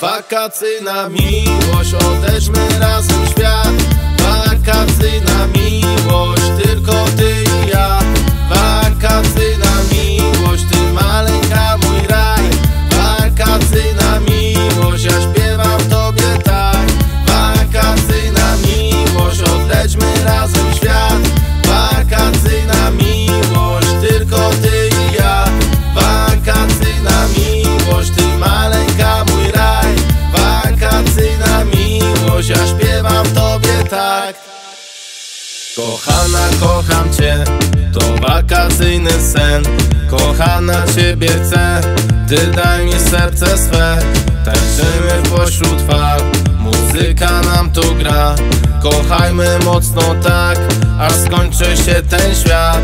Wakacyjna miłość, odejdźmy razem świat. Wakacyjna miłość, tylko ty i ja. Wakacyjna miłość, ty maleńka mój raj. Wakacyjna miłość, ja śpiewam tobie tak. Wakacyjna miłość, odejdźmy razem świat. Wakacyjna miłość, tylko ty i ja. Wakacyjna miłość, ty maleńka mój raj. Wakacyjna miłość, ja śpiewam tobie tak. Kochana, kocham cię, to wakacyjny sen. Kochana, ciebie chcę, ty daj mi serce swe. Tańczymy pośród fal, muzyka nam tu gra. Kochajmy mocno tak, aż skończy się ten świat.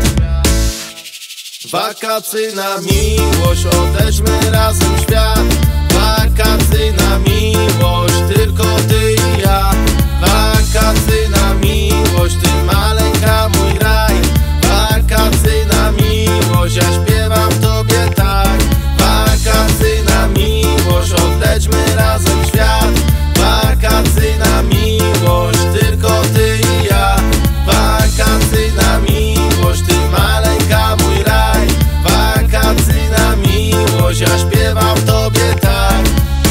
Wakacyjna miłość, odejdźmy razem świat. Wakacyjna miłość, tylko ty i ja. Wakacyjna miłość, ty maleńka mój raj. Wakacyjna miłość, ja śpiewam tobie tak. Wakacyjna miłość, odejdźmy razem świat. Wakacyjna miłość, tylko ty i ja. Wakacyjna miłość, ty maleńka mój raj. Wakacyjna miłość, ja śpiewam tobie tak.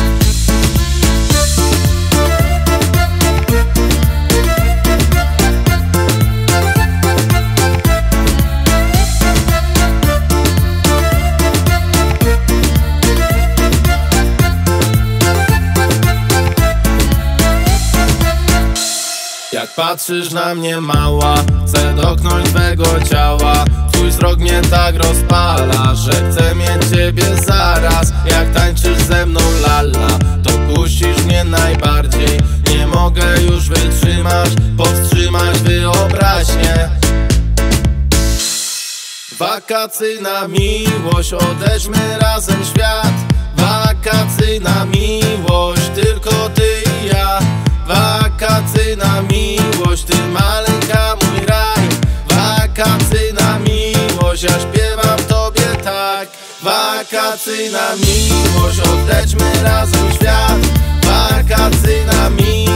Jak patrzysz na mnie mała, chcę dotknąć twego ciała. Twój wzrok mnie tak rozpala, że chcę mieć ciebie zaraz. Jak tańczysz ze mną lala, to kusisz mnie najbardziej. Nie mogę już wytrzymać, powstrzymać wyobraźnię. Wakacyjna miłość, odejdźmy razem świat. Wakacyjna miłość, tylko ty i ja. Wakacyjna miłość, ty maleńka mój raj. Wakacyjna miłość, ja śpiewam tobie tak. Wakacyjna miłość, odejdźmy razem świat. Wakacyjna miłość.